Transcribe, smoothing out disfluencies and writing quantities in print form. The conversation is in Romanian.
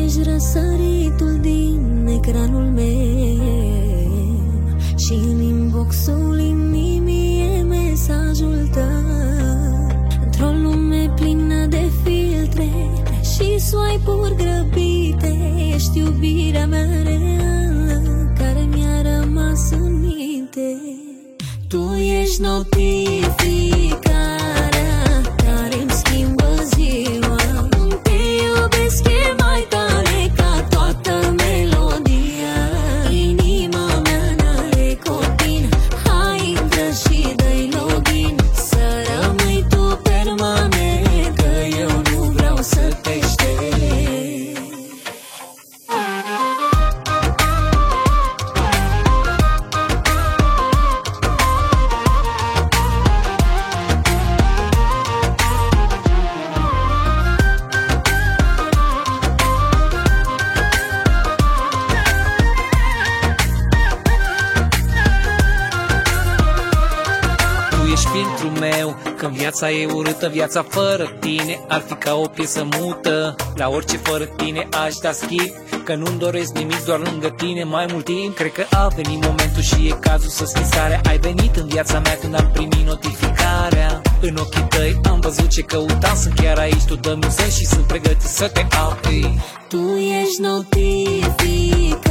ești răsăritul din ecranul meu și în inbox-ul inimii e mesajul tău. Într-o lume plină de filtre și swipe-uri grăbite, ești iubirea mea reală care mi-a rămas în minte. Tu ești notificarea care-mi schimbă ziua. Te iubesc e mai tare ca toată melodia. Inima mea n-are cortină, hai intră și dă-i login. Să rămâi tu permanent, că eu nu vreau să te șterg. Ești filtrul meu, când viața e urâtă, viața fără tine ar fi ca o piesă mută. La orice fără tine aș da skip, că nu-mi doresc nimic, doar lângă tine mai mult timp. Cred că a venit momentul și e cazul să schimbi starea. Ai venit în viața mea când am primit notificarea. În ochii tăi am văzut ce căutam, sunt chiar aici, tu dă-mi un semn și sunt pregătit să te au. Tu ești notificarea